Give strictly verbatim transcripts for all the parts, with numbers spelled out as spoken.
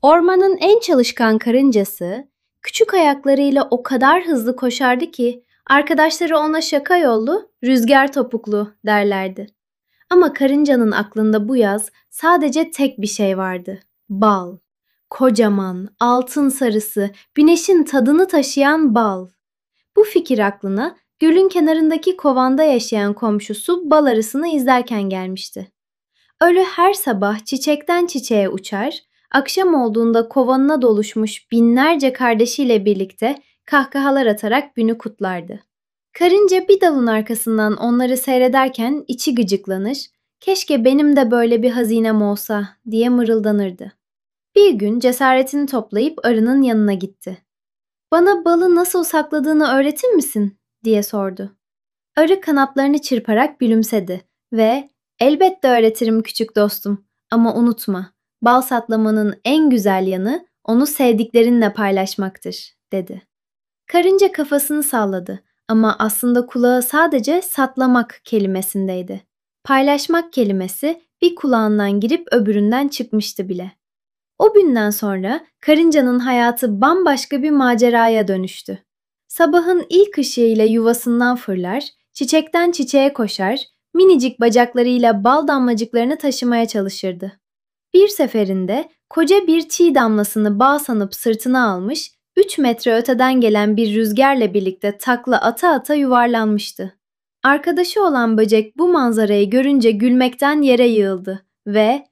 Ormanın en çalışkan karıncası, küçük ayaklarıyla o kadar hızlı koşardı ki arkadaşları ona şaka yollu, rüzgar topuklu derlerdi. Ama karıncanın aklında bu yaz sadece tek bir şey vardı: bal. Kocaman, altın sarısı, güneşin tadını taşıyan bal. Bu fikir aklına gölün kenarındaki kovanda yaşayan komşusu bal arısını izlerken gelmişti. Ölü her sabah çiçekten çiçeğe uçar, akşam olduğunda kovanına doluşmuş binlerce kardeşiyle birlikte kahkahalar atarak günü kutlardı. Karınca bir dalın arkasından onları seyrederken içi gıcıklanır, "Keşke benim de böyle bir hazinem olsa," diye mırıldanırdı. Bir gün cesaretini toplayıp arının yanına gitti. "Bana balı nasıl sakladığını öğretir misin?" diye sordu. Arı kanatlarını çırparak gülümsedi ve "Elbette öğretirim küçük dostum, ama unutma, bal saklamanın en güzel yanı onu sevdiklerinle paylaşmaktır," dedi. Karınca kafasını salladı ama aslında kulağı sadece "saklamak" kelimesindeydi. Paylaşmak kelimesi bir kulağından girip öbüründen çıkmıştı bile. O günden sonra karıncanın hayatı bambaşka bir maceraya dönüştü. Sabahın ilk ışığıyla yuvasından fırlar, çiçekten çiçeğe koşar, minicik bacaklarıyla bal damlacıklarını taşımaya çalışırdı. Bir seferinde koca bir çiğ damlasını bal sanıp sırtına almış, üç metre öteden gelen bir rüzgarla birlikte takla ata ata yuvarlanmıştı. Arkadaşı olan böcek bu manzarayı görünce gülmekten yere yığıldı ve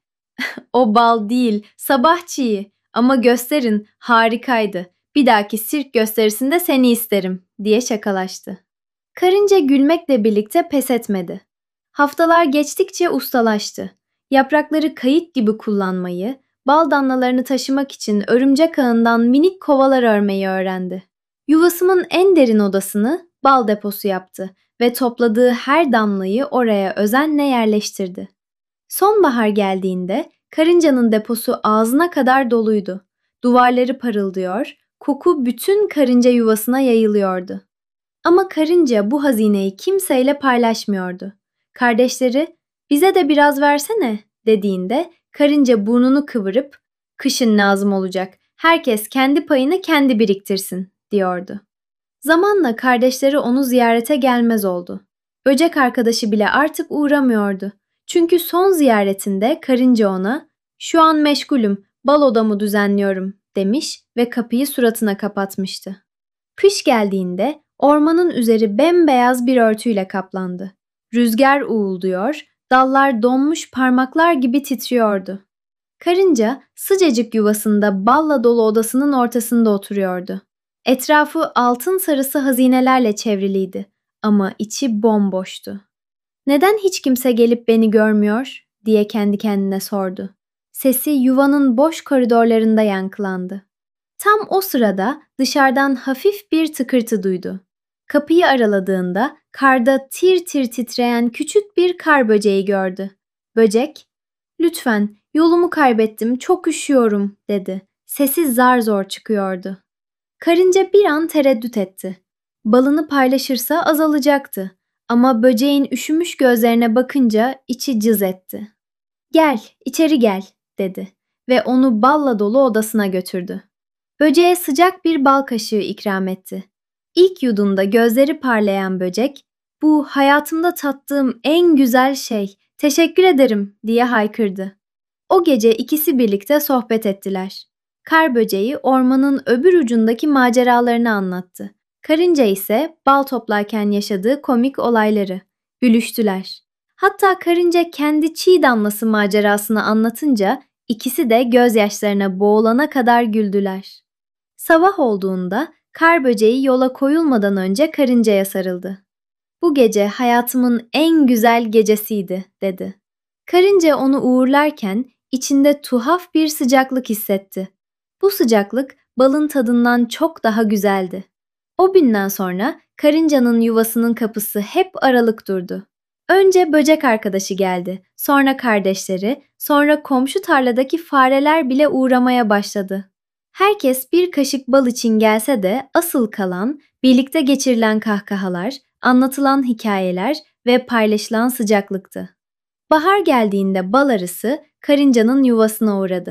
"O bal değil, sabah çiği, ama gösterin, harikaydı. Bir dahaki sirk gösterisinde seni isterim," diye şakalaştı. Karınca gülmekle birlikte pes etmedi. Haftalar geçtikçe ustalaştı. Yaprakları kayık gibi kullanmayı, bal damlalarını taşımak için örümcek ağından minik kovalar örmeyi öğrendi. Yuvasının en derin odasını bal deposu yaptı ve topladığı her damlayı oraya özenle yerleştirdi. Sonbahar geldiğinde karıncanın deposu ağzına kadar doluydu. Duvarları parıldıyor, koku bütün karınca yuvasına yayılıyordu. Ama karınca bu hazineyi kimseyle paylaşmıyordu. Kardeşleri "Bize de biraz versene," dediğinde karınca burnunu kıvırıp "Kışın lazım olacak, herkes kendi payını kendi biriktirsin," diyordu. Zamanla kardeşleri onu ziyarete gelmez oldu. Böcek arkadaşı bile artık uğramıyordu. Çünkü son ziyaretinde karınca ona "Şu an meşgulüm, bal odamı düzenliyorum," demiş ve kapıyı suratına kapatmıştı. Kış geldiğinde ormanın üzeri bembeyaz bir örtüyle kaplandı. Rüzgar uğulduyor, dallar donmuş parmaklar gibi titriyordu. Karınca sıcacık yuvasında balla dolu odasının ortasında oturuyordu. Etrafı altın sarısı hazinelerle çevriliydi ama içi bomboştu. "Neden hiç kimse gelip beni görmüyor?" diye kendi kendine sordu. Sesi yuvanın boş koridorlarında yankılandı. Tam o sırada dışarıdan hafif bir tıkırtı duydu. Kapıyı araladığında karda tir tir titreyen küçük bir kar böceği gördü. Böcek, "Lütfen, yolumu kaybettim, çok üşüyorum," dedi. Sesi zar zor çıkıyordu. Karınca bir an tereddüt etti. Balını paylaşırsa azalacaktı. Ama böceğin üşümüş gözlerine bakınca içi cız etti. "Gel, içeri gel," dedi ve onu balla dolu odasına götürdü. Böceğe sıcak bir bal kaşığı ikram etti. İlk yudumda gözleri parlayan böcek, "Bu hayatımda tattığım en güzel şey, teşekkür ederim," diye haykırdı. O gece ikisi birlikte sohbet ettiler. Kar böceği ormanın öbür ucundaki maceralarını anlattı. Karınca ise bal toplarken yaşadığı komik olayları. Gülüştüler. Hatta karınca kendi çiğ damlası macerasını anlatınca ikisi de gözyaşlarına boğulana kadar güldüler. Sabah olduğunda kar böceği yola koyulmadan önce karıncaya sarıldı. "Bu gece hayatımın en güzel gecesiydi," dedi. Karınca onu uğurlarken içinde tuhaf bir sıcaklık hissetti. Bu sıcaklık balın tadından çok daha güzeldi. O günden sonra karıncanın yuvasının kapısı hep aralık durdu. Önce böcek arkadaşı geldi, sonra kardeşleri, sonra komşu tarladaki fareler bile uğramaya başladı. Herkes bir kaşık bal için gelse de asıl kalan, birlikte geçirilen kahkahalar, anlatılan hikayeler ve paylaşılan sıcaklıktı. Bahar geldiğinde bal arısı karıncanın yuvasına uğradı.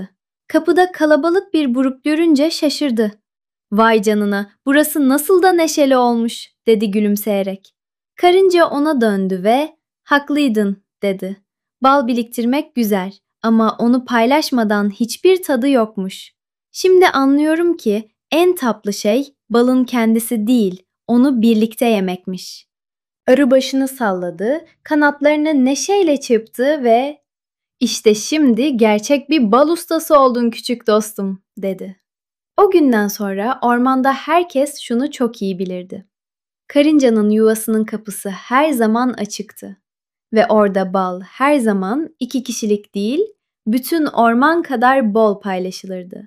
Kapıda kalabalık bir grup görünce şaşırdı. "Vay canına, burası nasıl da neşeli olmuş," dedi gülümseyerek. Karınca ona döndü ve "Haklıydın," dedi. "Bal biriktirmek güzel ama onu paylaşmadan hiçbir tadı yokmuş. Şimdi anlıyorum ki en tatlı şey balın kendisi değil, onu birlikte yemekmiş." Arı başını salladı, kanatlarını neşeyle çırptı ve "İşte şimdi gerçek bir bal ustası oldun küçük dostum," dedi. O günden sonra ormanda herkes şunu çok iyi bilirdi: karıncanın yuvasının kapısı her zaman açıktı ve orada bal her zaman iki kişilik değil, bütün orman kadar bol paylaşılırdı.